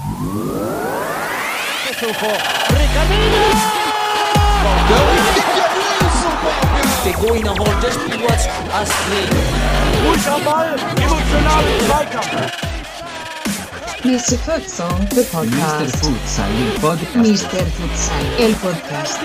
Der Goiner holt das Spiel, was Astrid. Ruhig am Ball, emotionalen Zweikampf. Mr. Futsal, the podcast. Mr. Futsal, il podcast. Mr. Futsal, el podcast.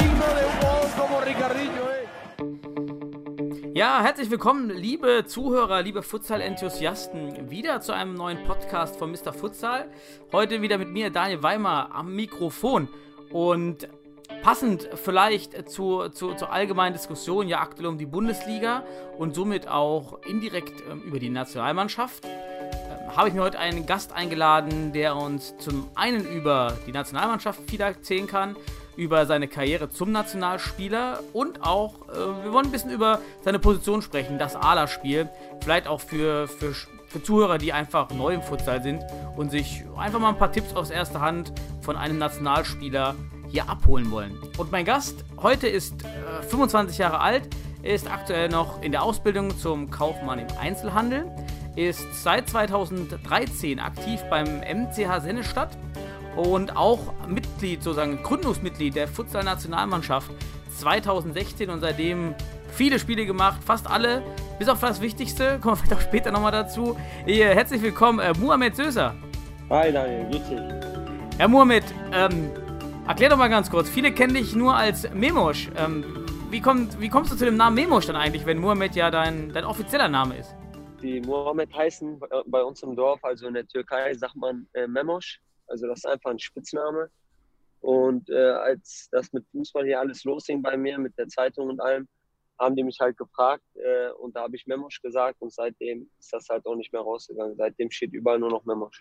Ja, herzlich willkommen, liebe Zuhörer, liebe Futsal-Enthusiasten, wieder zu einem neuen Podcast von Mr. Futsal. Heute wieder mit mir, Daniel Weimer, am Mikrofon. Und passend vielleicht zur allgemeinen Diskussion, ja aktuell um die Bundesliga und somit auch indirekt über die Nationalmannschaft, habe ich mir heute einen Gast eingeladen, der uns zum einen über die Nationalmannschaft viel erzählen kann, über seine Karriere zum Nationalspieler und auch, wir wollen ein bisschen über seine Position sprechen, das A-Spiel, vielleicht auch für Zuhörer, die einfach neu im Futsal sind und sich einfach mal ein paar Tipps aus erster Hand von einem Nationalspieler hier abholen wollen. Und mein Gast heute ist 25 Jahre alt, ist aktuell noch in der Ausbildung zum Kaufmann im Einzelhandel, ist seit 2013 aktiv beim MCH Sennestadt und auch Mitglied, sozusagen Gründungsmitglied der Futsal-Nationalmannschaft 2016 und seitdem viele Spiele gemacht, fast alle, bis auf das Wichtigste, kommen wir vielleicht auch später nochmal dazu. Herzlich willkommen, Muhammed Söser. Hi Daniel, grüß dich. Herr Muhammed, erklär doch mal ganz kurz, viele kennen dich nur als Memosch. Wie kommst du zu dem Namen Memosch dann eigentlich, wenn Muhammed ja dein offizieller Name ist? Die Muhammed heißen bei uns im Dorf, also in der Türkei sagt man Memosch, also das ist einfach ein Spitzname. Und als das mit Fußball hier alles losging bei mir, mit der Zeitung und allem, haben die mich halt gefragt und da habe ich Memosch gesagt und seitdem ist das halt auch nicht mehr rausgegangen. Seitdem steht überall nur noch Memosch.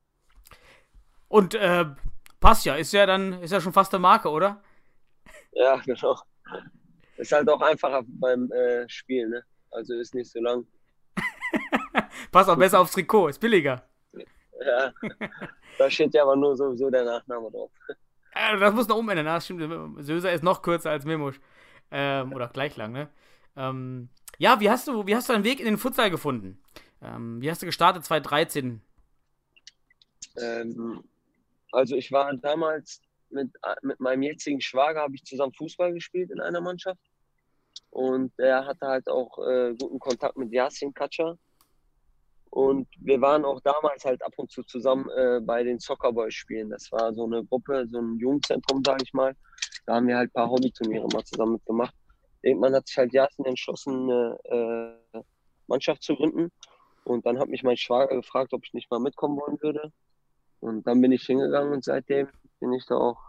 Und passt ja, ist ja schon fast eine Marke, oder? Ja, genau. Ist halt auch einfacher beim Spielen, ne? Also ist nicht so lang. Passt auch besser aufs Trikot, ist billiger. Ja, da steht ja aber nur sowieso der Nachname drauf. Das muss noch umändern, das stimmt. Söser ist noch kürzer als Memosch. Oder gleich lang, ne? Ja, wie hast du deinen Weg in den Futsal gefunden? Wie hast du gestartet 2013? Also ich war damals mit meinem jetzigen Schwager, habe ich zusammen Fußball gespielt in einer Mannschaft. Und der hatte halt auch guten Kontakt mit Yasin Kacar. Und wir waren auch damals halt ab und zu zusammen bei den Soccer Boys spielen. Das war so eine Gruppe, so ein Jugendzentrum, sage ich mal. Da haben wir halt ein paar Hobbyturniere mal zusammen mitgemacht. Irgendwann hat sich halt Yasin entschlossen, eine Mannschaft zu gründen. Und dann hat mich mein Schwager gefragt, ob ich nicht mal mitkommen wollen würde. Und dann bin ich hingegangen und seitdem bin ich da auch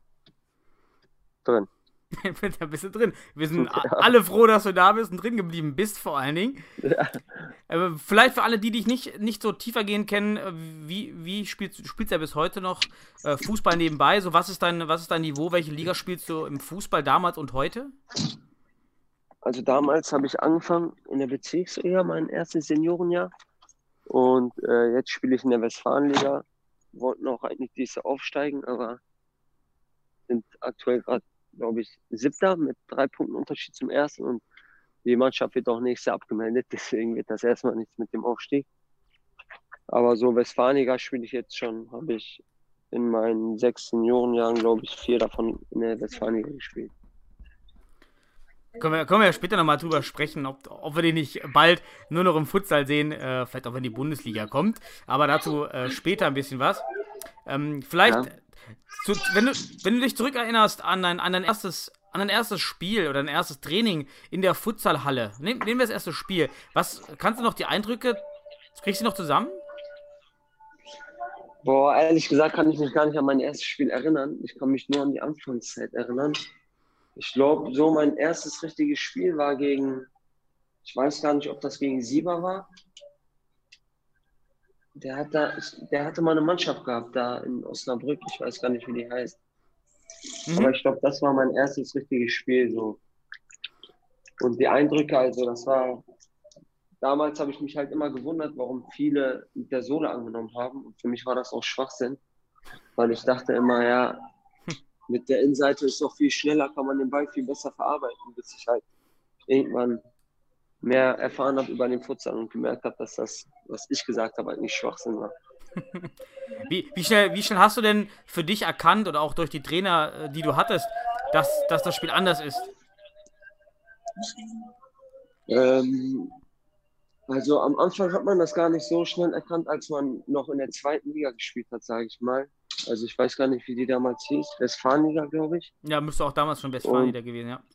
drin. Da bist du drin. Wir sind alle froh, dass du da bist und drin geblieben bist, vor allen Dingen. Ja. Vielleicht für alle, die dich nicht so tiefergehend kennen, wie spielst du ja bis heute noch Fußball nebenbei? So, was ist dein Niveau? Welche Liga spielst du im Fußball damals und heute? Also damals habe ich angefangen in der Bezirksliga, mein erstes Seniorenjahr. Und jetzt spiele ich in der Westfalenliga. Wollten auch eigentlich dieses Jahr aufsteigen, aber sind aktuell gerade, glaube ich, 7. mit 3 Punkten Unterschied zum ersten und die Mannschaft wird auch nächstes Jahr abgemeldet, deswegen wird das erstmal nichts mit dem Aufstieg. Aber so Westfalenliga spiele ich jetzt schon, habe ich in meinen 6 Seniorenjahren, glaube ich, 4 davon in der Westfalenliga gespielt. Können wir ja später nochmal drüber sprechen, ob wir den nicht bald nur noch im Futsal sehen, vielleicht auch wenn die Bundesliga kommt, aber dazu später ein bisschen was. Vielleicht, ja. Wenn du dich zurückerinnerst an dein erstes Spiel oder dein erstes Training in der Futsalhalle, nehmen wir das erste Spiel, kannst du noch die Eindrücke, kriegst du noch zusammen? Boah, ehrlich gesagt kann ich mich gar nicht an mein erstes Spiel erinnern, ich kann mich nur an die Anfangszeit erinnern. Ich glaube, so mein erstes richtiges Spiel war gegen, ich weiß gar nicht, ob das gegen Sieber war. Der hatte mal eine Mannschaft gehabt da in Osnabrück, ich weiß gar nicht, wie die heißt. Aber ich glaube, das war mein erstes richtiges Spiel so. Und die Eindrücke, also das war, damals habe ich mich halt immer gewundert, warum viele mit der Sohle angenommen haben. Und für mich war das auch Schwachsinn, weil ich dachte immer, ja, mit der Innenseite ist noch viel schneller, kann man den Ball viel besser verarbeiten, bis ich halt irgendwann mehr erfahren habe über den Futsal und gemerkt habe, dass das, was ich gesagt habe, eigentlich Schwachsinn war. Wie schnell hast du denn für dich erkannt oder auch durch die Trainer, die du hattest, dass das Spiel anders ist? Also am Anfang hat man das gar nicht so schnell erkannt, als man noch in der zweiten Liga gespielt hat, sage ich mal. Also ich weiß gar nicht, wie die damals hieß. Westfalenliga, glaube ich. Ja, müsste auch damals schon Westfalenliga gewesen, ja.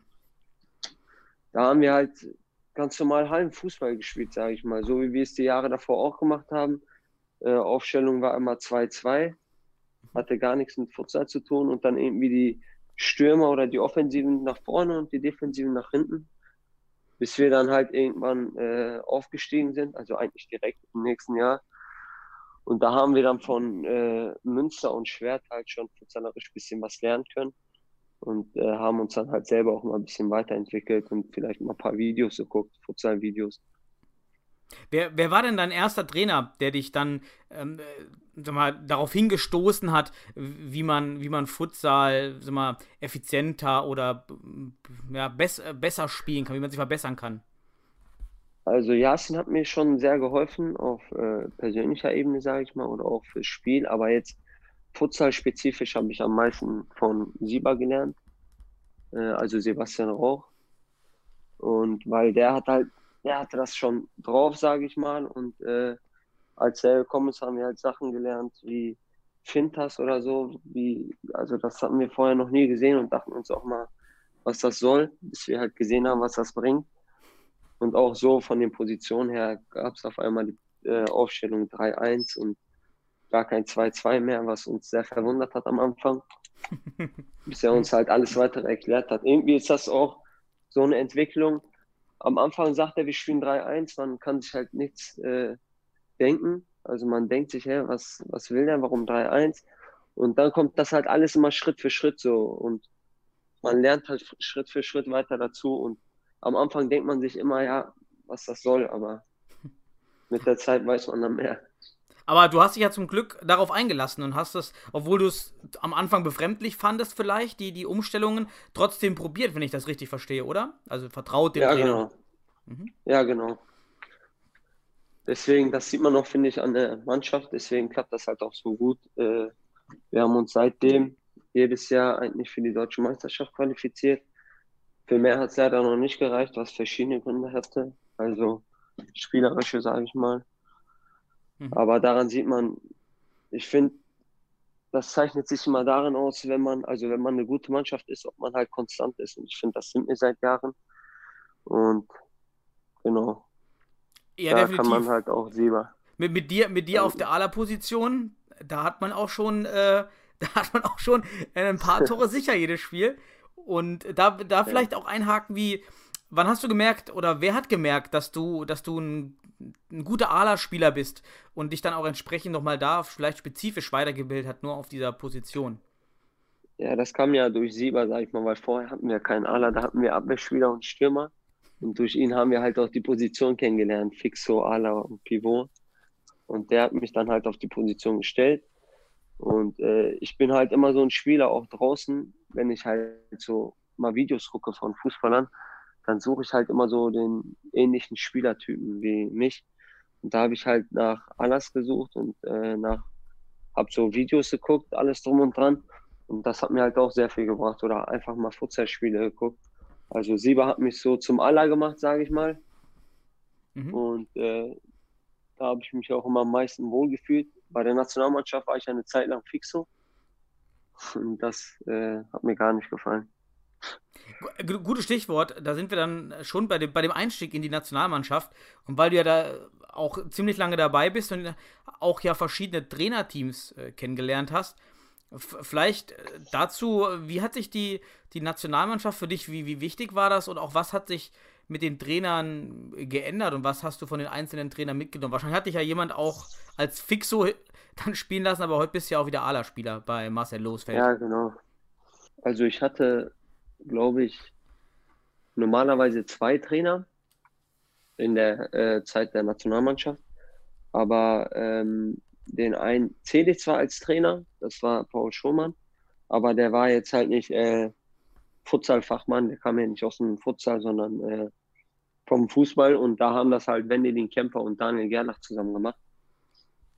Da haben wir halt ganz normal Hallenfußball gespielt, sage ich mal. So wie wir es die Jahre davor auch gemacht haben. Aufstellung war immer 2-2. Hatte gar nichts mit Futsal zu tun. Und dann irgendwie die Stürmer oder die Offensiven nach vorne und die Defensiven nach hinten. Bis wir dann halt irgendwann aufgestiegen sind, also eigentlich direkt im nächsten Jahr. Und da haben wir dann von Münster und Schwert halt schon futsalerisch ein bisschen was lernen können und haben uns dann halt selber auch mal ein bisschen weiterentwickelt und vielleicht mal ein paar Videos geguckt, Futsal-Videos. Wer war denn dein erster Trainer, der dich dann sag mal, darauf hingestoßen hat, wie man Futsal sag mal, effizienter oder ja, besser spielen kann, wie man sich verbessern kann? Also Yasin hat mir schon sehr geholfen auf persönlicher Ebene, sage ich mal, oder auch fürs Spiel. Aber jetzt Futsal-spezifisch habe ich am meisten von Siba gelernt, also Sebastian Rauch. Und weil der hatte das schon drauf, sage ich mal. Und als er gekommen ist, haben wir halt Sachen gelernt wie Fintas oder so. Also das hatten wir vorher noch nie gesehen und dachten uns auch mal, was das soll, bis wir halt gesehen haben, was das bringt. Und auch so von den Positionen her gab es auf einmal die Aufstellung 3-1 und gar kein 2-2 mehr, was uns sehr verwundert hat am Anfang. Bis er uns halt alles weitere erklärt hat. Irgendwie ist das auch so eine Entwicklung. Am Anfang sagt er, wir spielen 3-1, man kann sich halt nichts denken. Also man denkt sich, was will der, warum 3-1? Und dann kommt das halt alles immer Schritt für Schritt so. Und man lernt halt Schritt für Schritt weiter dazu. Und am Anfang denkt man sich immer, ja, was das soll, aber mit der Zeit weiß man dann mehr. Aber du hast dich ja zum Glück darauf eingelassen und hast das, obwohl du es am Anfang befremdlich fandest vielleicht, die Umstellungen, trotzdem probiert, wenn ich das richtig verstehe, oder? Also vertraut dem Trainer. Genau. Ja, genau. Deswegen, das sieht man auch, finde ich, an der Mannschaft. Deswegen klappt das halt auch so gut. Wir haben uns seitdem jedes Jahr eigentlich für die Deutsche Meisterschaft qualifiziert. Für mehr hat es leider noch nicht gereicht, was verschiedene Gründe hatte. Also spielerische, sage ich mal. Aber daran sieht man, ich finde, das zeichnet sich immer darin aus, wenn man eine gute Mannschaft ist, ob man halt konstant ist. Und ich finde, das sind wir seit Jahren. Und genau. Ja, da definitiv. kann man halt auch Siba. Mit dir auf der A-Position, da hat man auch schon ein paar Tore sicher jedes Spiel. Und da vielleicht auch einhaken wann hast du gemerkt oder wer hat gemerkt, dass du ein guter A-Spieler bist und dich dann auch entsprechend nochmal da vielleicht spezifisch weitergebildet hat, nur auf dieser Position? Ja, das kam ja durch Siba, sag ich mal, weil vorher hatten wir keinen A, da hatten wir Abwehrspieler und Stürmer. Und durch ihn haben wir halt auch die Position kennengelernt, Fixo, Ala und Pivot. Und der hat mich dann halt auf die Position gestellt. Und ich bin halt immer so ein Spieler, auch draußen, wenn ich halt so mal Videos gucke von Fußballern, dann suche ich halt immer so den ähnlichen Spielertypen wie mich. Und da habe ich halt nach Alas gesucht und habe so Videos geguckt, alles drum und dran. Und das hat mir halt auch sehr viel gebracht. Oder einfach mal Futsal-Spiele geguckt. Also Siba hat mich so zum Aller gemacht, sage ich mal. Und da habe ich mich auch immer am meisten wohlgefühlt. Bei der Nationalmannschaft war ich eine Zeit lang Fixo. Und das hat mir gar nicht gefallen. Gutes Stichwort, da sind wir dann schon bei dem Einstieg in die Nationalmannschaft. Und weil du ja da auch ziemlich lange dabei bist und auch ja verschiedene Trainerteams kennengelernt hast, vielleicht dazu, wie hat sich die Nationalmannschaft für dich, wie wichtig war das und auch was hat sich mit den Trainern geändert und was hast du von den einzelnen Trainern mitgenommen? Wahrscheinlich hat dich ja jemand auch als Fixo dann spielen lassen, aber heute bist du ja auch wieder A-Spieler bei Marcel Losfeld. Ja, genau. Also ich hatte, glaube ich, normalerweise 2 Trainer in der Zeit der Nationalmannschaft, aber den einen zähle ich zwar als Trainer, das war Paul Schumann, aber der war jetzt halt nicht Futsal-Fachmann, der kam ja nicht aus dem Futsal, sondern vom Fußball und da haben das halt Wendelin Kemper und Daniel Gerlach zusammen gemacht.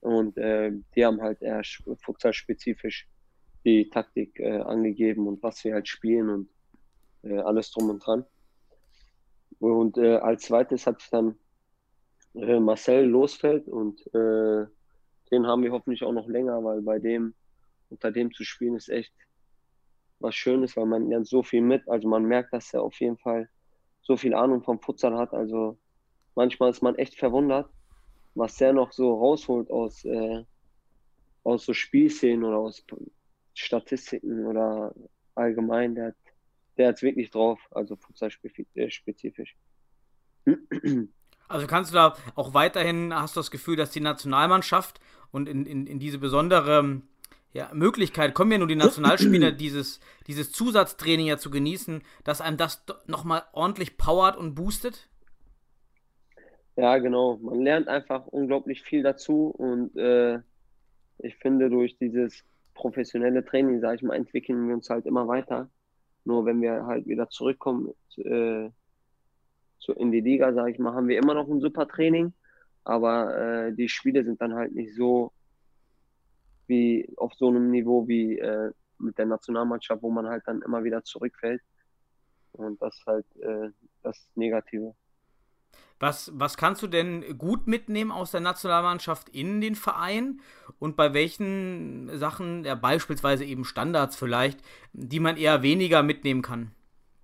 Und die haben halt eher futsal-spezifisch die Taktik angegeben und was wir halt spielen und alles drum und dran. Und als zweites hatte ich dann Marcel Losfeld und den haben wir hoffentlich auch noch länger, weil unter dem zu spielen ist echt was Schönes, weil man lernt so viel mit. Also man merkt, dass er auf jeden Fall so viel Ahnung vom Futsal hat. Also manchmal ist man echt verwundert, was der noch so rausholt aus so Spielszenen oder aus Statistiken oder allgemein. Der hat's wirklich drauf, also futsal-spezifisch. Also kannst du da auch weiterhin, hast du das Gefühl, dass die Nationalmannschaft und in diese besondere Möglichkeit, kommen ja nur die Nationalspieler, dieses Zusatztraining ja zu genießen, dass einem das nochmal ordentlich powert und boostet? Ja, genau. Man lernt einfach unglaublich viel dazu und ich finde, durch dieses professionelle Training, sage ich mal, entwickeln wir uns halt immer weiter. Nur wenn wir halt wieder zurückkommen in die Liga, sage ich mal, haben wir immer noch ein super Training, aber die Spiele sind dann halt nicht so wie auf so einem Niveau wie mit der Nationalmannschaft, wo man halt dann immer wieder zurückfällt. Und das ist halt das Negative. Was kannst du denn gut mitnehmen aus der Nationalmannschaft in den Verein und bei welchen Sachen, ja beispielsweise eben Standards vielleicht, die man eher weniger mitnehmen kann?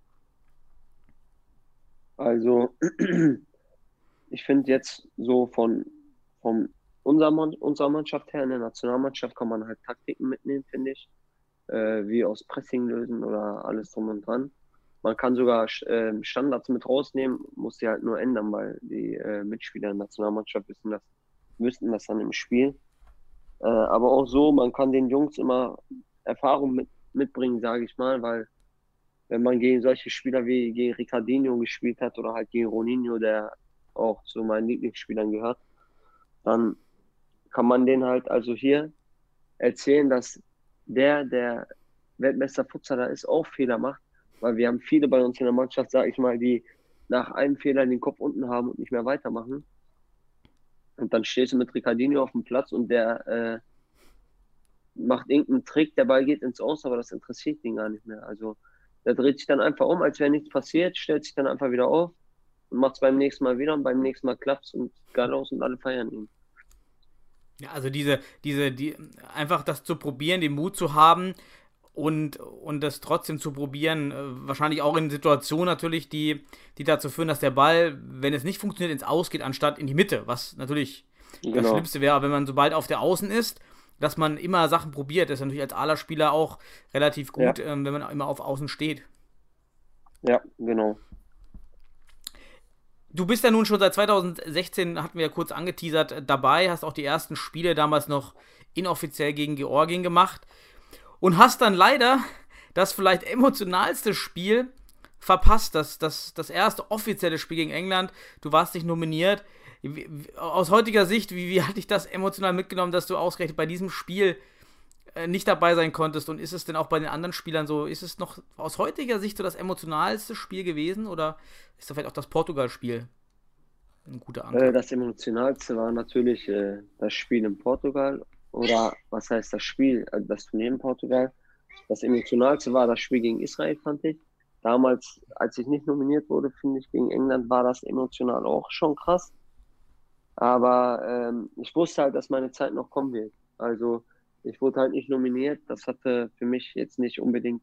Also ich finde jetzt so von unserer Mannschaft her, in der Nationalmannschaft kann man halt Taktiken mitnehmen, finde ich, wie aus Pressing lösen oder alles drum und dran. Man kann sogar Standards mit rausnehmen, muss die halt nur ändern, weil die Mitspieler der Nationalmannschaft wüssten das dann im Spiel. Aber auch so, man kann den Jungs immer Erfahrung mitbringen, sage ich mal, weil wenn man gegen solche Spieler wie gegen Ricardinho gespielt hat oder halt gegen Roninho, der auch zu meinen Lieblingsspielern gehört, dann kann man denen halt also hier erzählen, dass der Weltmeister Futsaler ist, auch Fehler macht, weil wir haben viele bei uns in der Mannschaft, sage ich mal, die nach einem Fehler den Kopf unten haben und nicht mehr weitermachen. Und dann stehst du mit Ricardinho auf dem Platz und der macht irgendeinen Trick, der Ball geht ins Aus, aber das interessiert ihn gar nicht mehr. Also der dreht sich dann einfach um, als wäre nichts passiert, stellt sich dann einfach wieder auf und macht es beim nächsten Mal wieder und beim nächsten Mal klappt es und geil aus und alle feiern ihn. Ja, also einfach das zu probieren, den Mut zu haben und das trotzdem zu probieren, wahrscheinlich auch in Situationen natürlich, die dazu führen, dass der Ball, wenn es nicht funktioniert, ins Aus geht, anstatt in die Mitte, was natürlich das Schlimmste wäre, wenn man sobald auf der Außen ist, dass man immer Sachen probiert. Das ist natürlich als ALA-Spieler auch relativ gut, wenn man immer auf Außen steht. Ja, genau. Du bist ja nun schon seit 2016, hatten wir ja kurz angeteasert, dabei, hast auch die ersten Spiele damals noch inoffiziell gegen Georgien gemacht und hast dann leider das vielleicht emotionalste Spiel verpasst, das erste offizielle Spiel gegen England. Du warst nicht nominiert. Aus heutiger Sicht, wie hat dich das emotional mitgenommen, dass du ausgerechnet bei diesem Spiel nicht dabei sein konntest? Und ist es denn auch bei den anderen Spielern so, ist es noch aus heutiger Sicht so das emotionalste Spiel gewesen? Oder ist da vielleicht auch das Portugal-Spiel ein guter Anker? Das emotionalste war natürlich das Spiel in Portugal. Oder was heißt das Spiel? Das Turnier in Portugal. Das emotionalste war das Spiel gegen Israel, fand ich. Damals, als ich nicht nominiert wurde, finde ich, gegen England war das emotional auch schon krass. Aber ich wusste halt, dass meine Zeit noch kommen wird. Also ich wurde halt nicht nominiert. Das hatte für mich jetzt nicht unbedingt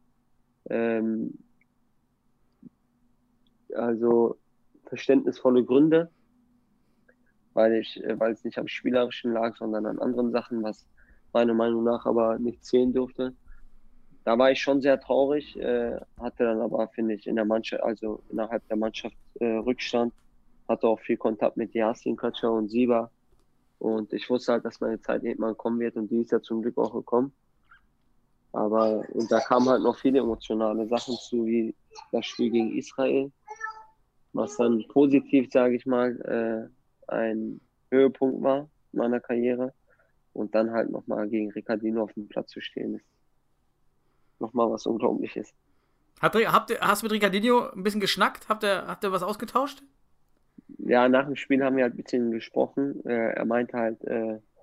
also verständnisvolle Gründe, weil es nicht am Spielerischen lag, sondern an anderen Sachen, was meiner Meinung nach aber nicht zählen durfte. Da war ich schon sehr traurig, hatte dann aber, finde ich, in der Mannschaft, also innerhalb der Mannschaft Rückstand, hatte auch viel Kontakt mit Yasin Kacar und Siba. Und ich wusste halt, dass meine Zeit irgendwann kommen wird und die ist ja zum Glück auch gekommen. Und da kamen halt noch viele emotionale Sachen zu, wie das Spiel gegen Israel, was dann positiv, sage ich mal, ein Höhepunkt war in meiner Karriere. Und dann halt nochmal gegen Ricardinho auf dem Platz zu stehen, ist nochmal was Unglaubliches. Hast du mit Ricardinho ein bisschen geschnackt? Habt ihr was ausgetauscht? Ja, nach dem Spiel haben wir halt ein bisschen gesprochen. Er meinte halt,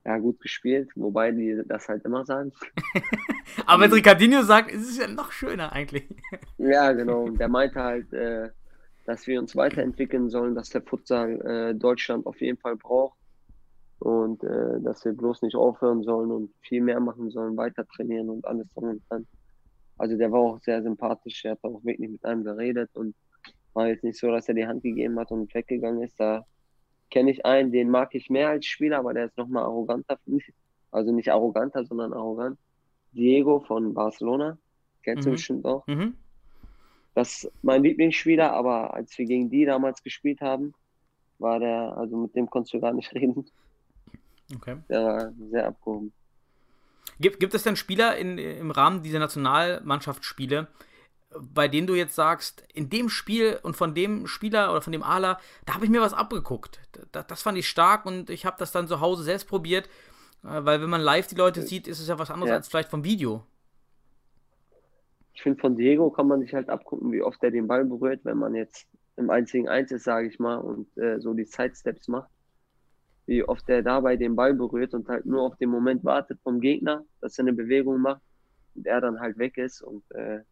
ja, gut gespielt, wobei die das halt immer sagen. Aber wenn Ricardinho sagt, ist es ja noch schöner eigentlich. Ja, genau. Und der meinte halt, dass wir uns weiterentwickeln sollen, dass der Futsal Deutschland auf jeden Fall braucht und dass wir bloß nicht aufhören sollen und viel mehr machen sollen, weiter trainieren und alles drum und dran. Also der war auch sehr sympathisch, er hat auch wirklich mit einem geredet und war jetzt nicht so, dass er die Hand gegeben hat und weggegangen ist. Da kenne ich einen, den mag ich mehr als Spieler, aber der ist nochmal arroganter, finde ich. Also nicht arroganter, sondern arrogant. Diego von Barcelona, kennst du bestimmt auch. Mhm. Das ist mein Lieblingsspieler, aber als wir gegen die damals gespielt haben, war der, also mit dem konntest du gar nicht reden. Okay. Der war sehr abgehoben. Gibt es denn Spieler im Rahmen dieser Nationalmannschaftsspiele, bei denen du jetzt sagst, in dem Spiel und von dem Spieler oder von dem Ala, da habe ich mir was abgeguckt. Das fand ich stark und ich habe das dann zu Hause selbst probiert, weil wenn man live die Leute sieht, ist es ja was anderes als vielleicht vom Video. Ich finde, von Diego kann man sich halt abgucken, wie oft er den Ball berührt, wenn man jetzt im 1 gegen 1 ist, sage ich mal, und so die Sidesteps macht. Wie oft er dabei den Ball berührt und halt nur auf den Moment wartet vom Gegner, dass er eine Bewegung macht und er dann halt weg ist und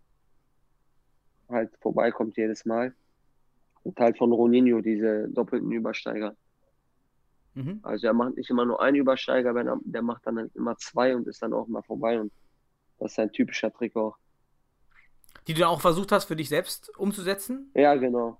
halt vorbeikommt jedes Mal. Und halt von Ronaldinho diese doppelten Übersteiger. Mhm. Also er macht nicht immer nur einen Übersteiger, der macht dann halt immer 2 und ist dann auch mal vorbei und das ist ein typischer Trick auch. Die du dann auch versucht hast, für dich selbst umzusetzen? Ja, genau.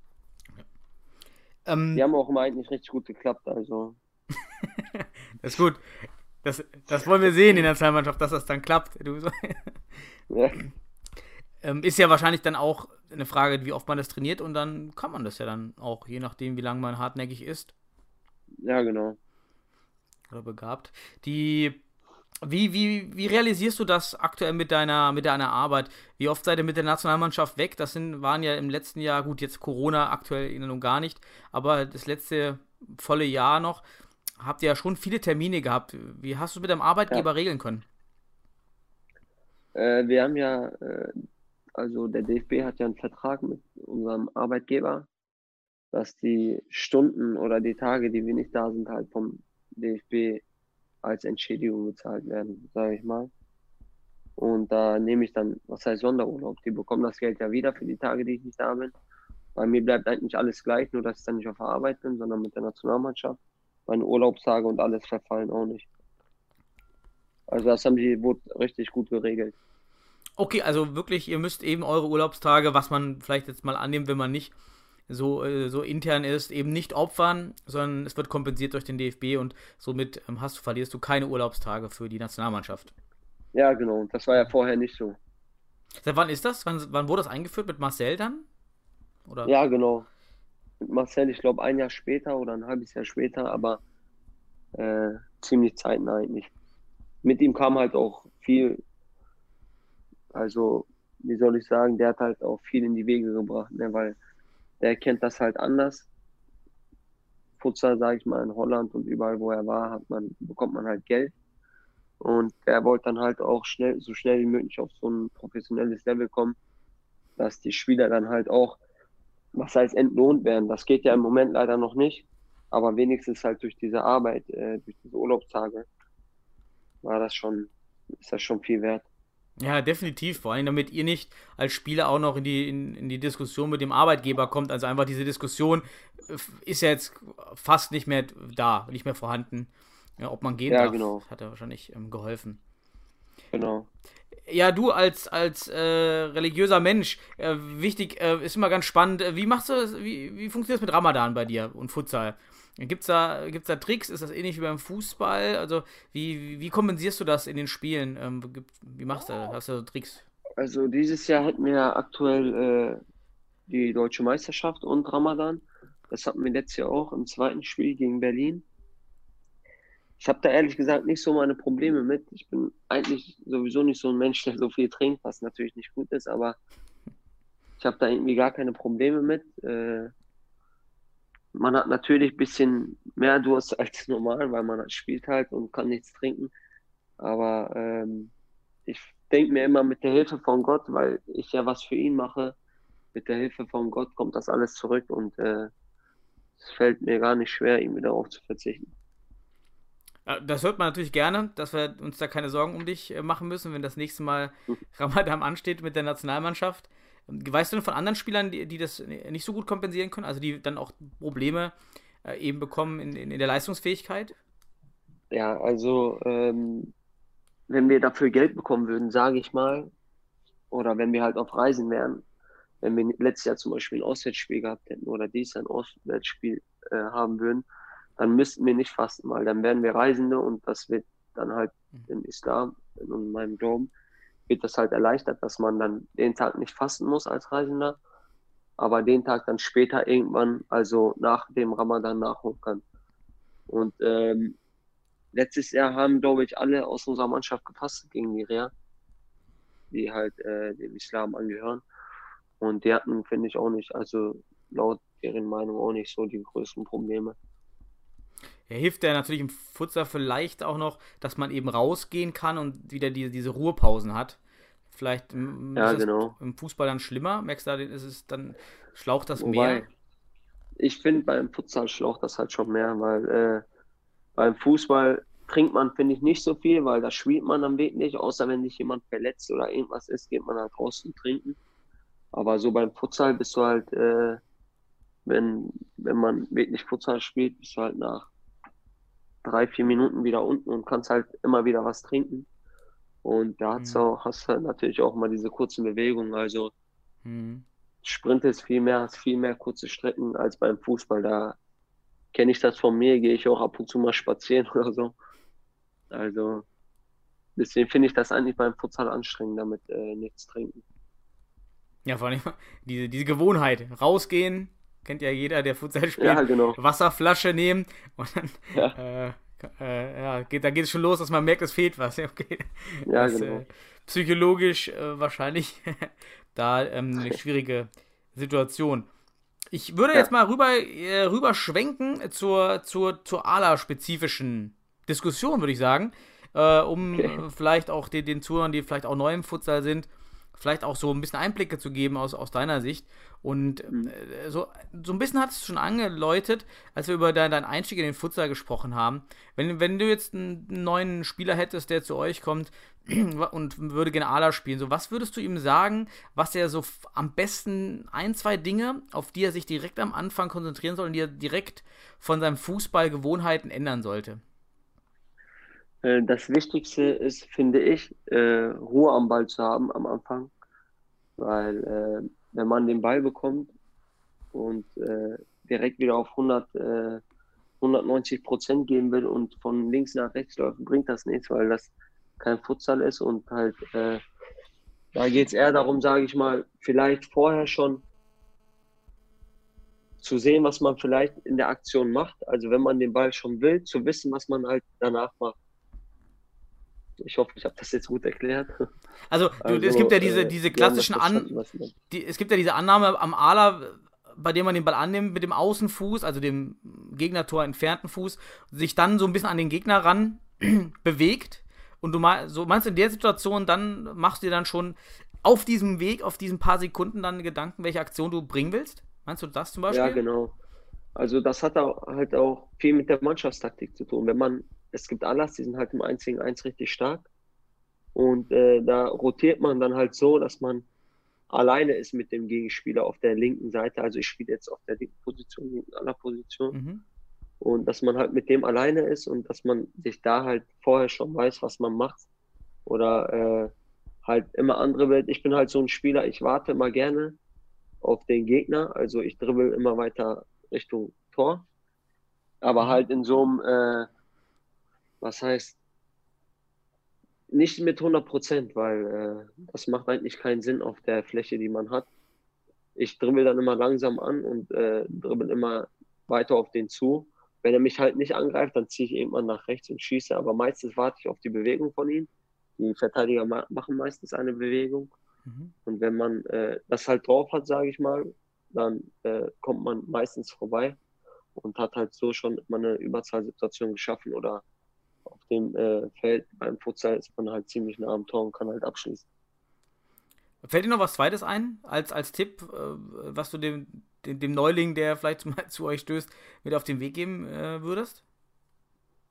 Die haben auch immer eigentlich richtig gut geklappt, also. Das ist gut. Das wollen wir sehen in der Nationalmannschaft, dass das dann klappt. Ja. Ist ja wahrscheinlich dann auch eine Frage, wie oft man das trainiert und dann kann man das ja dann auch, je nachdem, wie lange man hartnäckig ist. Ja, genau. Oder begabt. Wie realisierst du das aktuell mit deiner Arbeit? Wie oft seid ihr mit der Nationalmannschaft weg? Waren ja im letzten Jahr, gut, jetzt Corona aktuell nun gar nicht, aber das letzte volle Jahr noch, habt ihr ja schon viele Termine gehabt. Wie hast du es mit deinem Arbeitgeber regeln können? Wir haben ja, also der DFB hat ja einen Vertrag mit unserem Arbeitgeber, dass die Stunden oder die Tage, die wir nicht da sind, halt vom DFB als Entschädigung bezahlt werden, sage ich mal. Und da nehme ich dann, was heißt Sonderurlaub? Die bekommen das Geld ja wieder für die Tage, die ich nicht da bin. Bei mir bleibt eigentlich alles gleich, nur dass ich dann nicht auf der Arbeit bin, sondern mit der Nationalmannschaft. Meine Urlaubstage und alles verfallen auch nicht. Also das haben die wohl richtig gut geregelt. Okay, also wirklich, ihr müsst eben eure Urlaubstage, was man vielleicht jetzt mal annimmt, wenn man nicht so intern ist, eben nicht opfern, sondern es wird kompensiert durch den DFB und somit verlierst du keine Urlaubstage für die Nationalmannschaft. Ja, genau. Das war ja vorher nicht so. Seit wann ist das? Wann wurde das eingeführt? Mit Marcel dann? Oder? Ja, genau. Mit Marcel, ich glaube, ein Jahr später oder ein halbes Jahr später, aber ziemlich zeitnah eigentlich. Mit ihm kam halt auch viel, also, wie soll ich sagen, der hat halt auch viel in die Wege gebracht, ne, weil der kennt das halt anders. Futsal, sage ich mal, in Holland und überall, wo er war, bekommt man halt Geld. Und er wollte dann halt auch so schnell wie möglich auf so ein professionelles Level kommen, dass die Spieler dann halt auch, was heißt, entlohnt werden. Das geht ja im Moment leider noch nicht, aber wenigstens halt durch diese Arbeit, durch diese Urlaubstage, ist das schon viel wert. Ja, definitiv. Vor allem, damit ihr nicht als Spieler auch noch in die Diskussion mit dem Arbeitgeber kommt. Also einfach diese Diskussion ist ja jetzt fast nicht mehr da, nicht mehr vorhanden. Ja, ob man gehen darf, genau. hat ja wahrscheinlich geholfen. Genau. Ja, du als religiöser Mensch, wichtig, ist immer ganz spannend, wie funktioniert das mit Ramadan bei dir und Futsal? Gibt's da Tricks? Ist das ähnlich wie beim Fußball? Also wie kompensierst du das in den Spielen? Wie machst du? Hast du Tricks? Also dieses Jahr hatten wir ja aktuell die Deutsche Meisterschaft und Ramadan. Das hatten wir letztes Jahr auch im zweiten Spiel gegen Berlin. Ich habe da ehrlich gesagt nicht so meine Probleme mit. Ich bin eigentlich sowieso nicht so ein Mensch, der so viel trinkt, was natürlich nicht gut ist, aber ich habe da irgendwie gar keine Probleme mit. Man hat natürlich ein bisschen mehr Durst als normal, weil man spielt halt und kann nichts trinken. Aber ich denke mir immer mit der Hilfe von Gott, weil ich ja was für ihn mache, mit der Hilfe von Gott kommt das alles zurück und es fällt mir gar nicht schwer, ihm wieder darauf zu verzichten. Das hört man natürlich gerne, dass wir uns da keine Sorgen um dich machen müssen, wenn das nächste Mal Ramadan ansteht mit der Nationalmannschaft. Weißt du denn von anderen Spielern, die das nicht so gut kompensieren können, also die dann auch Probleme eben bekommen in der Leistungsfähigkeit? Ja, also wenn wir dafür Geld bekommen würden, sage ich mal, oder wenn wir halt auf Reisen wären, wenn wir letztes Jahr zum Beispiel ein Auswärtsspiel gehabt hätten oder dies ein Auswärtsspiel haben würden, dann müssten wir nicht fasten, weil dann wären wir Reisende und das wird dann halt im Islam, in meinem Glauben, wird das halt erleichtert, dass man dann den Tag nicht fasten muss als Reisender, aber den Tag dann später irgendwann, also nach dem Ramadan, nachholen kann. Und letztes Jahr haben, glaube ich, alle aus unserer Mannschaft gefastet gegen Nigeria, die halt dem Islam angehören. Und die hatten, finde ich, auch nicht, also laut deren Meinung auch nicht so die größten Probleme. Ja, hilft ja natürlich im Futsal vielleicht auch noch, dass man eben rausgehen kann und wieder diese Ruhepausen hat. Vielleicht Ja, ist genau. es im Fußball dann schlimmer. Merkst du, ist es dann schlaucht das Wobei, mehr? ich finde, beim Futsal schlaucht das halt schon mehr, weil beim Fußball trinkt man, finde ich, nicht so viel, weil da spielt man am Weg nicht, außer wenn sich jemand verletzt oder irgendwas ist, geht man halt raus und trinken. Aber so beim Futsal bist du halt, wenn man wirklich Futsal spielt, bist du halt nach 3-4 Minuten wieder unten und kannst halt immer wieder was trinken. Und da hast du halt natürlich auch mal diese kurzen Bewegungen. Also Sprint ist hast viel mehr kurze Strecken als beim Fußball. Da kenne ich das von mir, gehe ich auch ab und zu mal spazieren oder so. Also deswegen finde ich das eigentlich beim Futsal anstrengend, damit nichts trinken. Ja, vor allem diese Gewohnheit. Rausgehen, kennt ja jeder, der Futsal spielt. Ja, genau. Wasserflasche nehmen und dann Ja. da geht es schon los, dass man merkt, es fehlt was. Okay. Ja, Das, genau. Psychologisch wahrscheinlich da eine schwierige Situation. Ich würde jetzt mal rüber schwenken zur ALA-spezifischen Diskussion, würde ich sagen, um vielleicht auch den Zuhörern, die vielleicht auch neu im Futsal sind, vielleicht auch so ein bisschen Einblicke zu geben aus deiner Sicht. Und so ein bisschen hat es schon angeläutet, als wir über deinen Einstieg in den Futsal gesprochen haben. Wenn du jetzt einen neuen Spieler hättest, der zu euch kommt und würde gerne ALA spielen, so was würdest du ihm sagen, was er so am besten 1-2 Dinge, auf die er sich direkt am Anfang konzentrieren soll und die er direkt von seinen Fußballgewohnheiten ändern sollte? Das Wichtigste ist, finde ich, Ruhe am Ball zu haben am Anfang, weil wenn man den Ball bekommt und direkt wieder auf 190% gehen will und von links nach rechts läuft, bringt das nichts, weil das kein Futsal ist und halt da geht es eher darum, sage ich mal, vielleicht vorher schon zu sehen, was man vielleicht in der Aktion macht, also wenn man den Ball schon will, zu wissen, was man halt danach macht. Ich hoffe, ich habe das jetzt gut erklärt. Also es gibt ja diese klassischen es gibt ja diese Annahme am ALA, bei dem man den Ball annimmt mit dem Außenfuß, also dem Gegnertor entfernten Fuß, sich dann so ein bisschen an den Gegner ran bewegt. Und meinst du in der Situation, dann machst du dir dann schon auf diesem Weg, auf diesen paar Sekunden dann Gedanken, welche Aktion du bringen willst? Meinst du das zum Beispiel? Ja, genau. Also das hat halt auch viel mit der Mannschaftstaktik zu tun. Es gibt Alas, die sind halt im 1 gegen 1 richtig stark. Und da rotiert man dann halt so, dass man alleine ist mit dem Gegenspieler auf der linken Seite. Also ich spiele jetzt auf der linken Position, linken Ala-Position. Mhm. Und dass man halt mit dem alleine ist und dass man sich da halt vorher schon weiß, was man macht. Oder halt immer andere Welt. Ich bin halt so ein Spieler, ich warte immer gerne auf den Gegner. Also ich dribbel immer weiter Richtung Tor. Aber halt in so einem, was heißt, nicht mit 100%, weil das macht eigentlich keinen Sinn auf der Fläche, die man hat. Ich dribbel dann immer langsam an und dribbel immer weiter auf den zu. Wenn er mich halt nicht angreift, dann ziehe ich irgendwann nach rechts und schieße. Aber meistens warte ich auf die Bewegung von ihm. Die Verteidiger machen meistens eine Bewegung. Mhm. Und wenn man das halt drauf hat, sage ich mal, dann kommt man meistens vorbei und hat halt so schon immer eine Überzahlsituation geschaffen oder auf dem Feld beim Futsal ist man halt ziemlich nah am Tor und kann halt abschließen. Fällt dir noch was Zweites ein, als Tipp, was du dem Neuling, der vielleicht mal zu euch stößt, mit auf den Weg geben würdest?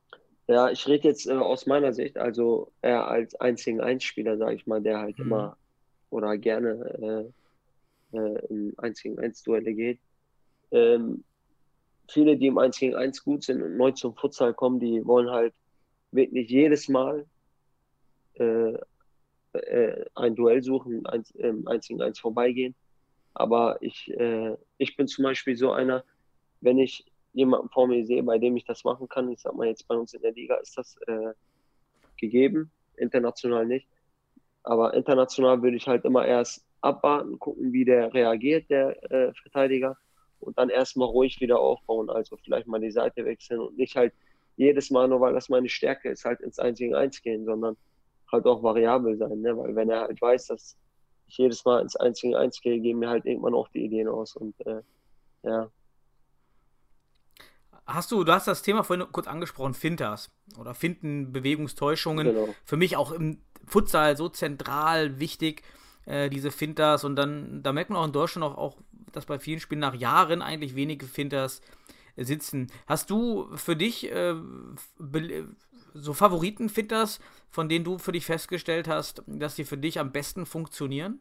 Ja, ich rede jetzt aus meiner Sicht, also eher als 1 gegen 1 Spieler, sage ich mal, der halt immer oder gerne in 1 gegen 1 Duelle geht. Ähm, Viele, die im 1 gegen 1 gut sind und neu zum Futsal kommen, die wollen halt wirklich jedes Mal äh, ein Duell suchen, 1 gegen 1 vorbeigehen. Aber ich bin zum Beispiel so einer, wenn ich jemanden vor mir sehe, bei dem ich das machen kann, ich sag mal jetzt bei uns in der Liga ist das gegeben, international nicht. Aber international würde ich halt immer erst abwarten, gucken, wie der reagiert, der Verteidiger, und dann erstmal ruhig wieder aufbauen. Also vielleicht mal die Seite wechseln und nicht halt jedes Mal, nur weil das meine Stärke ist, halt ins 1 gegen 1 gehen, sondern halt auch variabel sein. Ne? Weil wenn er halt weiß, dass ich jedes Mal ins 1 gegen 1 gehe, gehen mir halt irgendwann auch die Ideen aus. Und ja. Du hast das Thema vorhin kurz angesprochen, Fintas oder Finten, Bewegungstäuschungen. Genau. Für mich auch im Futsal so zentral wichtig, diese Fintas. Und dann, da merkt man auch in Deutschland auch, dass bei vielen Spielen nach Jahren eigentlich wenige Fintas sitzen. Hast du für dich so Favoriten-Fintas, von denen du für dich festgestellt hast, dass die für dich am besten funktionieren?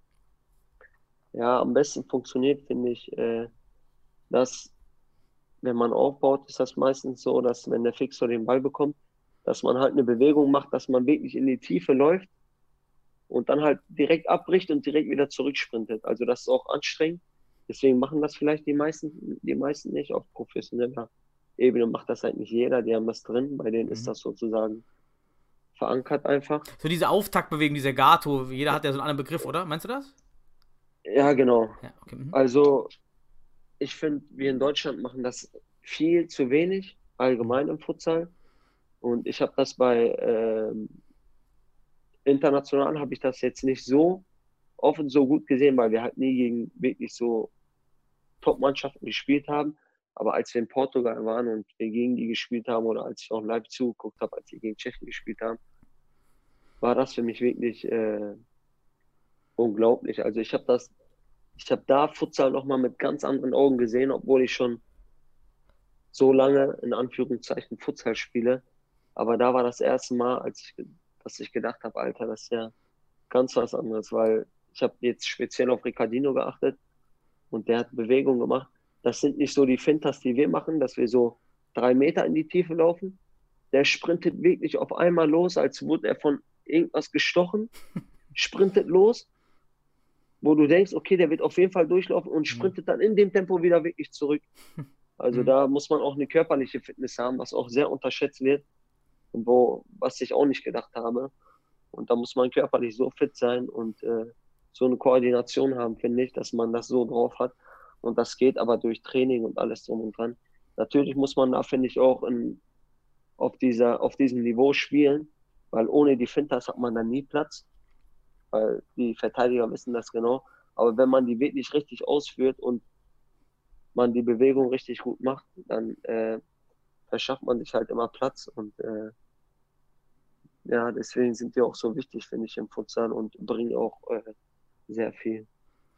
Ja, am besten funktioniert, finde ich, dass, wenn man aufbaut, ist das meistens so, dass wenn der Fixer den Ball bekommt, dass man halt eine Bewegung macht, dass man wirklich in die Tiefe läuft und dann halt direkt abbricht und direkt wieder zurücksprintet. Also das ist auch anstrengend. Deswegen machen das vielleicht die meisten nicht. Auf professioneller Ebene macht das halt nicht jeder. Die haben das drin. Bei denen ist das sozusagen verankert einfach. So diese Auftaktbewegung, dieser Gato, jeder hat ja so einen anderen Begriff, oder? Meinst du das? Ja, genau. Ja, okay. Also ich finde, wir in Deutschland machen das viel zu wenig, allgemein im Futsal. Und ich habe das bei international habe ich das jetzt nicht so oft so gut gesehen, weil wir halt nie gegen wirklich so Top-Mannschaften gespielt haben. Aber als wir in Portugal waren und wir gegen die gespielt haben oder als ich auch live zugeguckt habe, als sie gegen Tschechien gespielt haben, war das für mich wirklich unglaublich. Also ich habe da Futsal nochmal mit ganz anderen Augen gesehen, obwohl ich schon so lange in Anführungszeichen Futsal spiele. Aber da war das erste Mal, dass ich gedacht habe, Alter, das ist ja ganz was anderes, weil ich habe jetzt speziell auf Ricardinho geachtet und der hat Bewegungen gemacht. Das sind nicht so die Fintas, die wir machen, dass wir so 3 Meter in die Tiefe laufen. Der sprintet wirklich auf einmal los, als wurde er von irgendwas gestochen, sprintet los, wo du denkst, okay, der wird auf jeden Fall durchlaufen und sprintet dann in dem Tempo wieder wirklich zurück. Also da muss man auch eine körperliche Fitness haben, was auch sehr unterschätzt wird und was ich auch nicht gedacht habe. Und da muss man körperlich so fit sein und so eine Koordination haben, finde ich, dass man das so drauf hat. Und das geht aber durch Training und alles drum und dran. Natürlich muss man da, finde ich, auch auf diesem Niveau spielen, weil ohne die Fintas hat man dann nie Platz, weil die Verteidiger wissen das genau. Aber wenn man die wirklich richtig ausführt und man die Bewegung richtig gut macht, dann verschafft man sich halt immer Platz. Und ja, deswegen sind die auch so wichtig, finde ich, im Futsal und bringen auch sehr viel.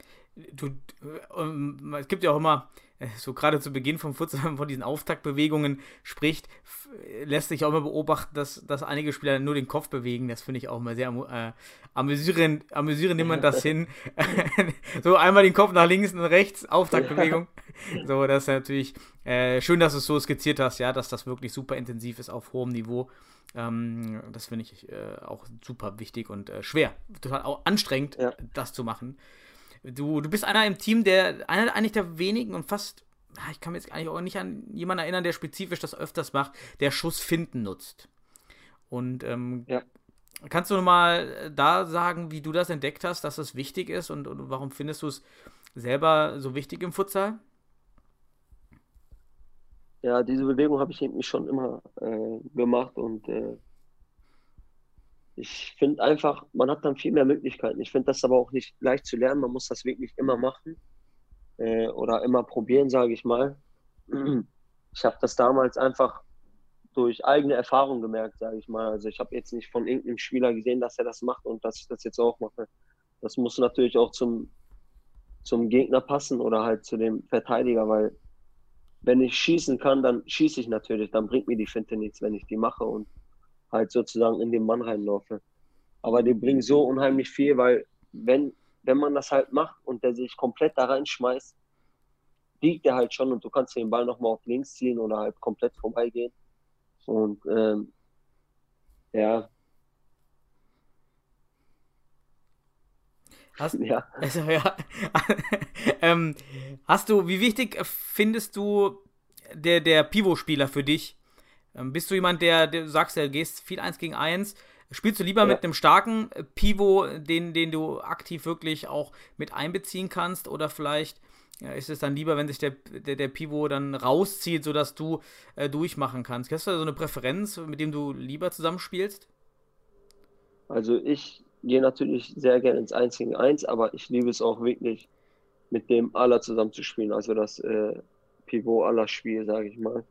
Es gibt ja auch immer, so gerade zu Beginn vom Futsal, von diesen Auftaktbewegungen spricht, lässt sich auch immer beobachten, dass einige Spieler nur den Kopf bewegen. Das finde ich auch immer sehr amüsierend nimmt man das hin. So einmal den Kopf nach links und rechts, Auftaktbewegung. So, das ist natürlich schön, dass du es so skizziert hast, ja, dass das wirklich super intensiv ist auf hohem Niveau. Das finde ich auch super wichtig und schwer, total auch anstrengend, das zu machen. Du bist einer im Team, einer eigentlich der wenigen und fast, ich kann mich jetzt eigentlich auch nicht an jemanden erinnern, der spezifisch das öfters macht, der Schussfinten nutzt. Und kannst du mal da sagen, wie du das entdeckt hast, dass das wichtig ist und warum findest du es selber so wichtig im Futsal? Ja, diese Bewegung habe ich irgendwie schon immer gemacht und ich finde einfach, man hat dann viel mehr Möglichkeiten. Ich finde das aber auch nicht leicht zu lernen. Man muss das wirklich immer machen oder immer probieren, sage ich mal. Ich habe das damals einfach durch eigene Erfahrung gemerkt, sage ich mal. Also ich habe jetzt nicht von irgendeinem Spieler gesehen, dass er das macht und dass ich das jetzt auch mache. Das muss natürlich auch zum Gegner passen oder halt zu dem Verteidiger, weil wenn ich schießen kann, dann schieße ich natürlich. Dann bringt mir die Finte nichts, wenn ich die mache und halt sozusagen in den Mann reinlaufe. Aber die bringen so unheimlich viel, weil wenn man das halt macht und der sich komplett da reinschmeißt, liegt der halt schon und du kannst den Ball nochmal auf links ziehen oder halt komplett vorbeigehen. Und ja. Ja. Also, ja. Wie wichtig findest du der Pivot-Spieler für dich? Bist du jemand, der du sagst, du gehst viel 1 gegen 1? Spielst du lieber mit einem starken Pivot, den du aktiv wirklich auch mit einbeziehen kannst? Oder vielleicht ist es dann lieber, wenn sich der Pivot dann rauszieht, sodass du durchmachen kannst? Hast du so eine Präferenz, mit dem du lieber zusammenspielst? Also ich gehe natürlich sehr gerne ins 1 gegen 1, aber ich liebe es auch wirklich, mit dem Aller zusammen zu spielen. Also das Pivot-Aller-Spiel, sage ich mal.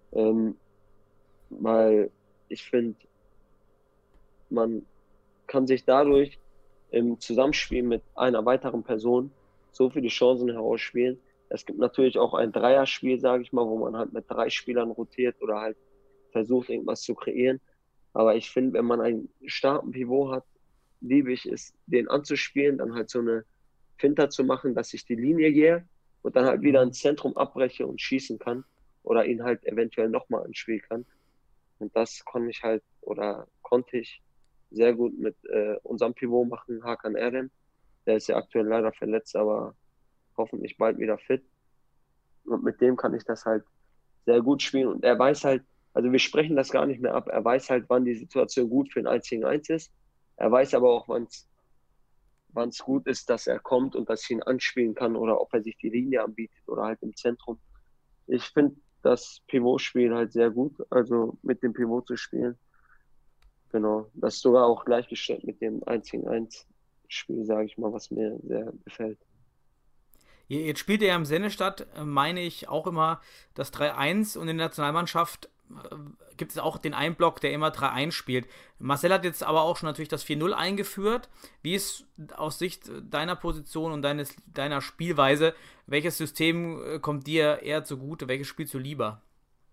Weil ich finde, man kann sich dadurch im Zusammenspiel mit einer weiteren Person so viele Chancen herausspielen. Es gibt natürlich auch ein Dreierspiel, sage ich mal, wo man halt mit 3 Spielern rotiert oder halt versucht, irgendwas zu kreieren. Aber ich finde, wenn man einen starken Pivot hat, liebe ich es, den anzuspielen, dann halt so eine Finter zu machen, dass ich die Linie gehe und dann halt wieder ins Zentrum abbreche und schießen kann oder ihn halt eventuell nochmal anspielen kann. Und das konnte ich sehr gut mit unserem Pivot machen, Hakan Erdem. Der ist ja aktuell leider verletzt, aber hoffentlich bald wieder fit. Und mit dem kann ich das halt sehr gut spielen. Und er weiß halt, also wir sprechen das gar nicht mehr ab, er weiß halt, wann die Situation gut für ein 1 gegen 1 ist. Er weiß aber auch, wann es gut ist, dass er kommt und dass ich ihn anspielen kann oder ob er sich die Linie anbietet oder halt im Zentrum. Ich finde das Pivot-Spiel halt sehr gut, also mit dem Pivot zu spielen. Genau, das ist sogar auch gleichgestellt mit dem 1 gegen 1 Spiel, sage ich mal, was mir sehr gefällt. Jetzt spielt er ja im Sennestadt, meine ich, auch immer das 3-1 und in der Nationalmannschaft gibt es auch den einen Block, der immer 3-1 spielt. Marcel hat jetzt aber auch schon natürlich das 4-0 eingeführt. Wie ist aus Sicht deiner Position und deiner Spielweise, welches System kommt dir eher zugute? Welches spielst du lieber?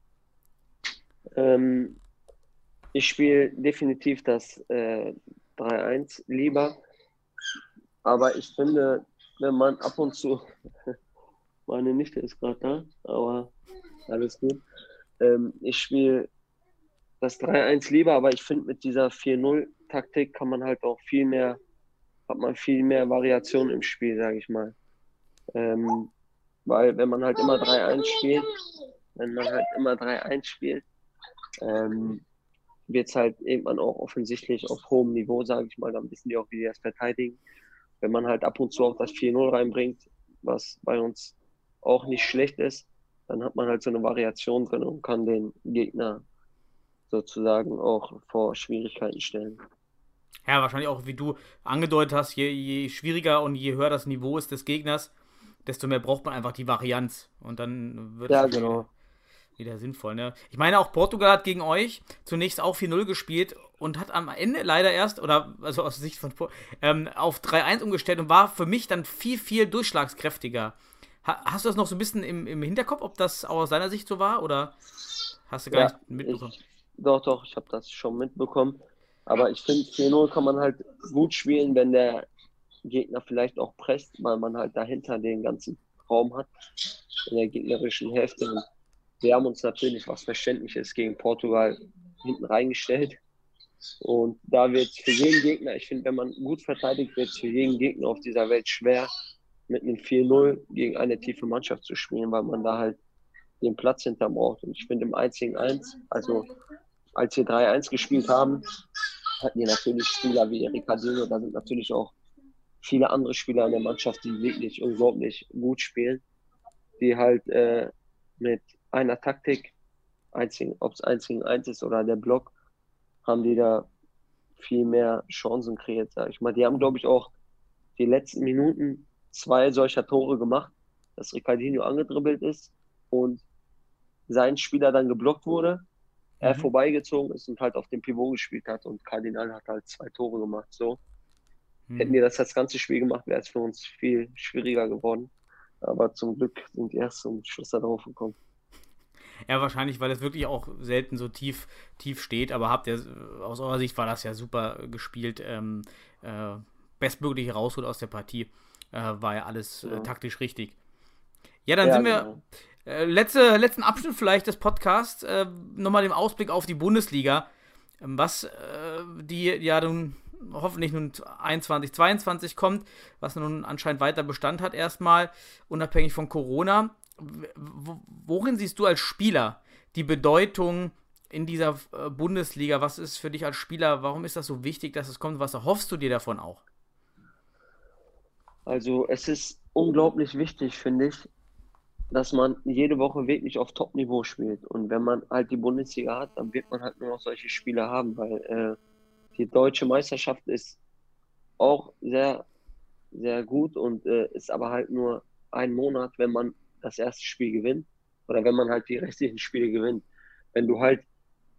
Ich spiele definitiv das 3-1 lieber, aber ich finde, wenn man ab und zu, meine Nichte ist gerade da, aber alles gut. Ich spiele das 3-1 lieber, aber ich finde, mit dieser 4-0-Taktik kann man halt auch hat man viel mehr Variation im Spiel, sage ich mal. Weil wenn man halt immer 3-1 spielt, wird es halt irgendwann auch offensichtlich auf hohem Niveau, sage ich mal, dann wissen die auch, wie die das verteidigen. Wenn man halt ab und zu auch das 4-0 reinbringt, was bei uns auch nicht schlecht ist, dann hat man halt so eine Variation drin und kann den Gegner sozusagen auch vor Schwierigkeiten stellen. Ja, wahrscheinlich auch, wie du angedeutet hast, je schwieriger und je höher das Niveau ist des Gegners, desto mehr braucht man einfach die Varianz. Und dann wird es wieder sinnvoll. Ne? Ich meine, auch Portugal hat gegen euch zunächst auch 4-0 gespielt und hat am Ende leider erst, also aus Sicht von auf 3-1 umgestellt und war für mich dann viel, viel durchschlagskräftiger. Hast du das noch so ein bisschen im Hinterkopf, ob das auch aus deiner Sicht so war oder hast du gar nicht mitbekommen? Doch, ich habe das schon mitbekommen. Aber ich finde, 4-0 kann man halt gut spielen, wenn der Gegner vielleicht auch presst, weil man halt dahinter den ganzen Raum hat in der gegnerischen Hälfte. Und wir haben uns natürlich, was verständlich ist, gegen Portugal hinten reingestellt. Und da wird für jeden Gegner, ich finde, wenn man gut verteidigt wird, für jeden Gegner auf dieser Welt schwer, mit einem 4-0 gegen eine tiefe Mannschaft zu spielen, weil man da halt den Platz hinter braucht. Und ich finde, im 1 gegen 1, also als wir 3-1 gespielt haben, hatten wir natürlich Spieler wie Ricardinho, da sind natürlich auch viele andere Spieler in der Mannschaft, die wirklich unglaublich gut spielen, die halt mit einer Taktik, ob es 1 gegen 1 ist oder der Block, haben die da viel mehr Chancen kreiert, sag ich mal. Die haben, glaube ich, auch die letzten Minuten 2 solcher Tore gemacht, dass Ricardinho angedribbelt ist und sein Spieler dann geblockt wurde, er vorbeigezogen ist und halt auf dem Pivot gespielt hat und Kardinal hat halt 2 Tore gemacht. So. Hätten wir das ganze Spiel gemacht, wäre es für uns viel schwieriger geworden. Aber zum Glück sind die erst zum Schluss da drauf gekommen. Ja, wahrscheinlich, weil es wirklich auch selten so tief steht, aber aus eurer Sicht war das ja super gespielt, bestmöglich rausholt aus der Partie, war ja alles taktisch richtig. Ja, dann sind wir, letzten Abschnitt vielleicht des Podcasts, nochmal den Ausblick auf die Bundesliga, was die ja nun hoffentlich nun 21, 22 kommt, was nun anscheinend weiter Bestand hat erstmal, unabhängig von Corona. Worin siehst du als Spieler die Bedeutung in dieser Bundesliga? Was ist für dich als Spieler, warum ist das so wichtig, dass es kommt? Was erhoffst du dir davon auch? Also es ist unglaublich wichtig, finde ich, dass man jede Woche wirklich auf Top-Niveau spielt. Und wenn man halt die Bundesliga hat, dann wird man halt nur noch solche Spiele haben, weil die deutsche Meisterschaft ist auch sehr, sehr gut und ist aber halt nur ein Monat, wenn man das erste Spiel gewinnt oder wenn man halt die restlichen Spiele gewinnt. Wenn du halt,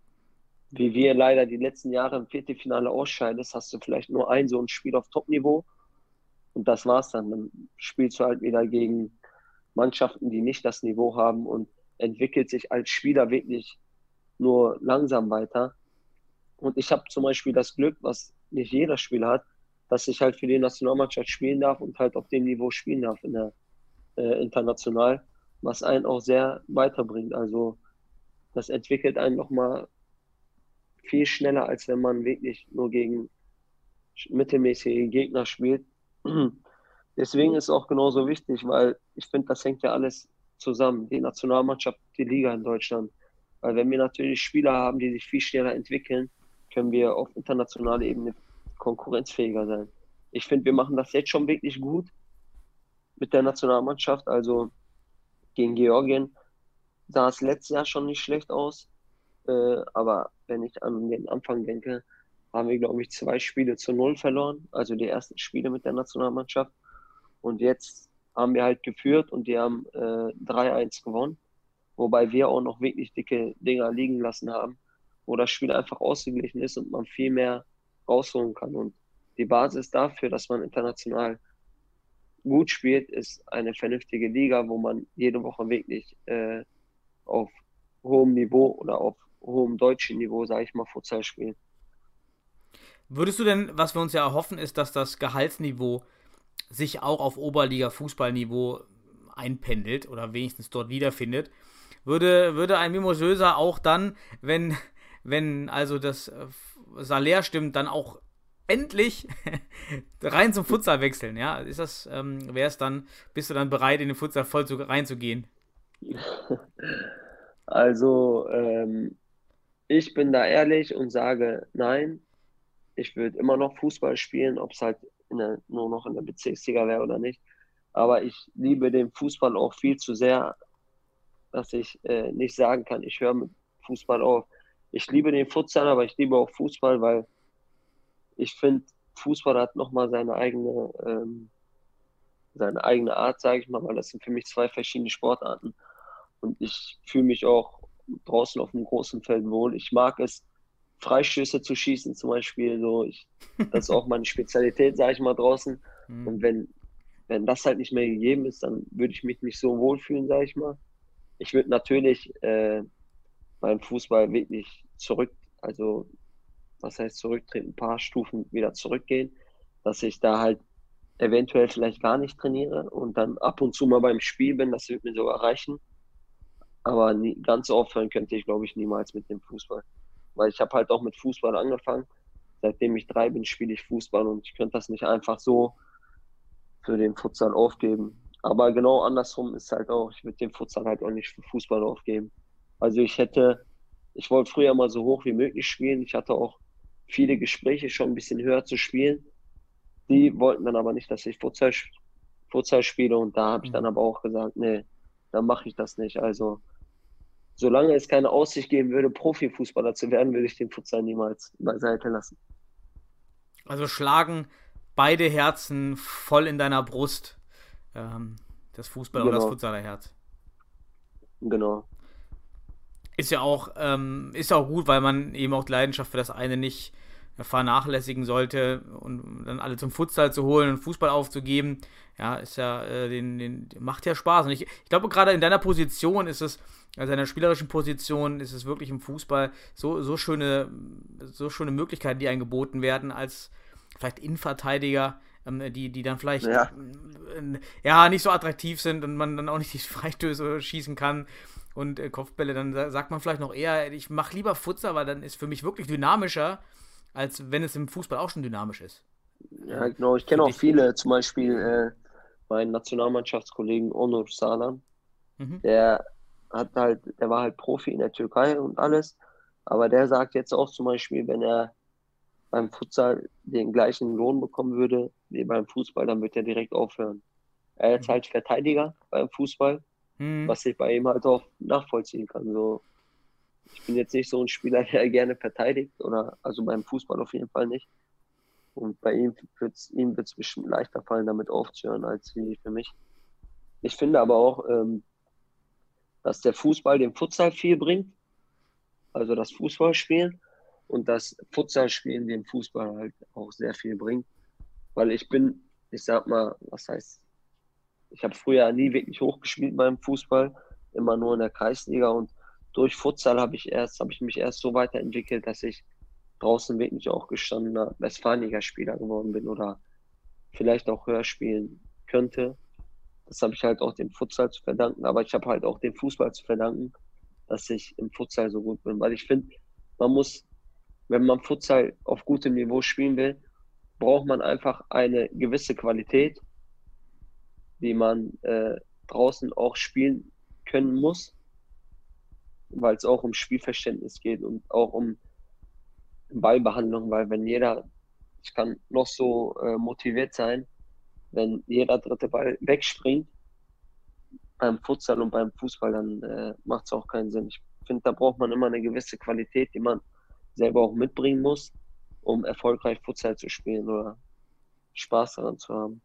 wie wir leider die letzten Jahre im Viertelfinale ausscheidest, hast du vielleicht nur so ein Spiel auf Top-Niveau und das war's dann. Dann spielst du halt wieder gegen Mannschaften, die nicht das Niveau haben und entwickelt sich als Spieler wirklich nur langsam weiter. Und ich habe zum Beispiel das Glück, was nicht jeder Spieler hat, dass ich halt für die Nationalmannschaft spielen darf und halt auf dem Niveau spielen darf in der international, was einen auch sehr weiterbringt. Also das entwickelt einen nochmal viel schneller, als wenn man wirklich nur gegen mittelmäßige Gegner spielt. Deswegen ist es auch genauso wichtig, weil ich finde, das hängt ja alles zusammen, die Nationalmannschaft, die Liga in Deutschland. Weil wenn wir natürlich Spieler haben, die sich viel schneller entwickeln, können wir auf internationaler Ebene konkurrenzfähiger sein. Ich finde, wir machen das jetzt schon wirklich gut mit der Nationalmannschaft. Also gegen Georgien sah es letztes Jahr schon nicht schlecht aus. Aber wenn ich an den Anfang denke, haben wir, glaube ich, 2-0 verloren. Also die ersten Spiele mit der Nationalmannschaft. Und jetzt haben wir halt geführt und die haben 3-1 gewonnen. Wobei wir auch noch wirklich dicke Dinger liegen lassen haben, wo das Spiel einfach ausgeglichen ist und man viel mehr rausholen kann. Und die Basis dafür, dass man international gut spielt, ist eine vernünftige Liga, wo man jede Woche wirklich auf hohem Niveau oder auf hohem deutschen Niveau, sage ich mal, Futsal spielt. Würdest du denn, was wir uns ja erhoffen, ist, dass das Gehaltsniveau sich auch auf Oberliga-Fußballniveau einpendelt oder wenigstens dort wiederfindet? Würde ein Mimo Söser auch dann, wenn also das Salär stimmt, dann auch endlich rein zum Futsal wechseln, ja? Bist du dann bereit, in den Futsal voll reinzugehen? Also, ich bin da ehrlich und sage, nein, ich würde immer noch Fußball spielen, ob es halt nur noch in der Bezirksliga wäre oder nicht. Aber ich liebe den Fußball auch viel zu sehr, dass ich nicht sagen kann, ich höre mit Fußball auf. Ich liebe den Futsal, aber ich liebe auch Fußball, weil ich finde, Fußball hat nochmal seine eigene Art, sage ich mal, weil das sind für mich zwei verschiedene Sportarten. Und ich fühle mich auch draußen auf dem großen Feld wohl. Ich mag es, Freistöße zu schießen zum Beispiel. Das ist auch meine Spezialität, sage ich mal, draußen. Und wenn das halt nicht mehr gegeben ist, dann würde ich mich nicht so wohlfühlen, sage ich mal. Ich würde natürlich beim Fußball wirklich zurücktreten, ein paar Stufen wieder zurückgehen, dass ich da halt eventuell vielleicht gar nicht trainiere und dann ab und zu mal beim Spiel bin, das wird mir sogar reichen. Aber ganz aufhören könnte ich, glaube ich, niemals mit dem Fußball. Weil ich habe halt auch mit Fußball angefangen. Seitdem ich 3 bin, spiele ich Fußball und ich könnte das nicht einfach so für den Futsal aufgeben. Aber genau andersrum ist halt auch, ich würde den Futsal halt auch nicht für Fußball aufgeben. Also ich wollte früher mal so hoch wie möglich spielen. Ich hatte auch viele Gespräche, schon ein bisschen höher zu spielen. Die wollten dann aber nicht, dass ich Futsal spiele und da habe ich dann aber auch gesagt, nee, dann mache ich das nicht. Also solange es keine Aussicht geben würde, Profifußballer zu werden, würde ich den Futsal niemals beiseite lassen. Also schlagen beide Herzen voll in deiner Brust. Das Fußball- und das Futsalerherz. Genau. Ist ja auch gut, weil man eben auch die Leidenschaft für das eine nicht vernachlässigen sollte und dann alle zum Futsal zu holen und Fußball aufzugeben, ja, ist ja, macht ja Spaß. Und ich glaube, gerade in deiner Position ist es, also in der spielerischen Position ist es wirklich im Fußball so schöne Möglichkeiten, die einem geboten werden, als vielleicht Innenverteidiger, die dann vielleicht nicht so attraktiv sind und man dann auch nicht die Freistöße schießen kann und Kopfbälle, dann sagt man vielleicht noch eher, ich mache lieber Futsal, weil dann ist für mich wirklich dynamischer, als wenn es im Fußball auch schon dynamisch ist. Ja, genau. Ich kenne auch viele, zum Beispiel meinen Nationalmannschaftskollegen Onur Salan. Der war halt Profi in der Türkei und alles, aber der sagt jetzt auch zum Beispiel, wenn er beim Futsal den gleichen Lohn bekommen würde wie beim Fußball, dann wird er direkt aufhören. Er ist jetzt halt Verteidiger beim Fußball, was ich bei ihm halt auch nachvollziehen kann. So, ich bin jetzt nicht so ein Spieler, der gerne verteidigt, also beim Fußball auf jeden Fall nicht. Und bei ihm wird es bestimmt leichter fallen, damit aufzuhören, als für mich. Ich finde aber auch, dass der Fußball dem Futsal viel bringt, also das Fußballspielen, und das Futsalspielen dem Fußball halt auch sehr viel bringt. Weil ich sag mal, ich habe früher nie wirklich hochgespielt beim Fußball, immer nur in der Kreisliga, und durch Futsal habe ich mich erst so weiterentwickelt, dass ich draußen wirklich auch gestandener Westfalenliga-Spieler geworden bin oder vielleicht auch höher spielen könnte. Das habe ich halt auch dem Futsal zu verdanken, aber ich habe halt auch dem Fußball zu verdanken, dass ich im Futsal so gut bin, weil ich finde, wenn man Futsal auf gutem Niveau spielen will, braucht man einfach eine gewisse Qualität, die man draußen auch spielen können muss, weil es auch um Spielverständnis geht und auch um Ballbehandlung, weil ich kann noch so motiviert sein, wenn jeder dritte Ball wegspringt beim Futsal und beim Fußball, dann macht es auch keinen Sinn. Ich finde, da braucht man immer eine gewisse Qualität, die man selber auch mitbringen muss, um erfolgreich Futsal zu spielen oder Spaß daran zu haben.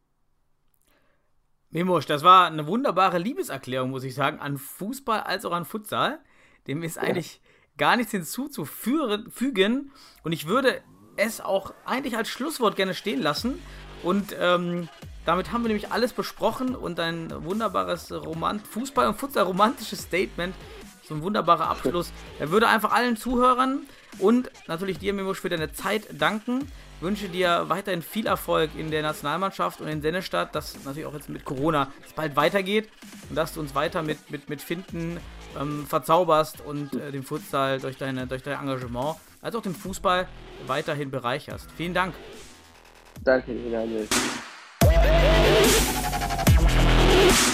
Memosch, das war eine wunderbare Liebeserklärung, muss ich sagen, an Fußball als auch an Futsal. Dem ist eigentlich gar nichts hinzuzufügen, und ich würde es auch eigentlich als Schlusswort gerne stehen lassen, und damit haben wir nämlich alles besprochen und ein wunderbares Fußball- und Futsal-romantisches Statement, so ein wunderbarer Abschluss. Er würde einfach allen Zuhörern und natürlich dir, Memosch, für deine Zeit danken. Wünsche dir weiterhin viel Erfolg in der Nationalmannschaft und in Sennestadt, dass natürlich auch jetzt mit Corona es bald weitergeht und dass du uns weiter mit Finden verzauberst und den Futsal durch dein Engagement, als auch den Fußball weiterhin bereicherst. Vielen Dank. Danke, Daniel.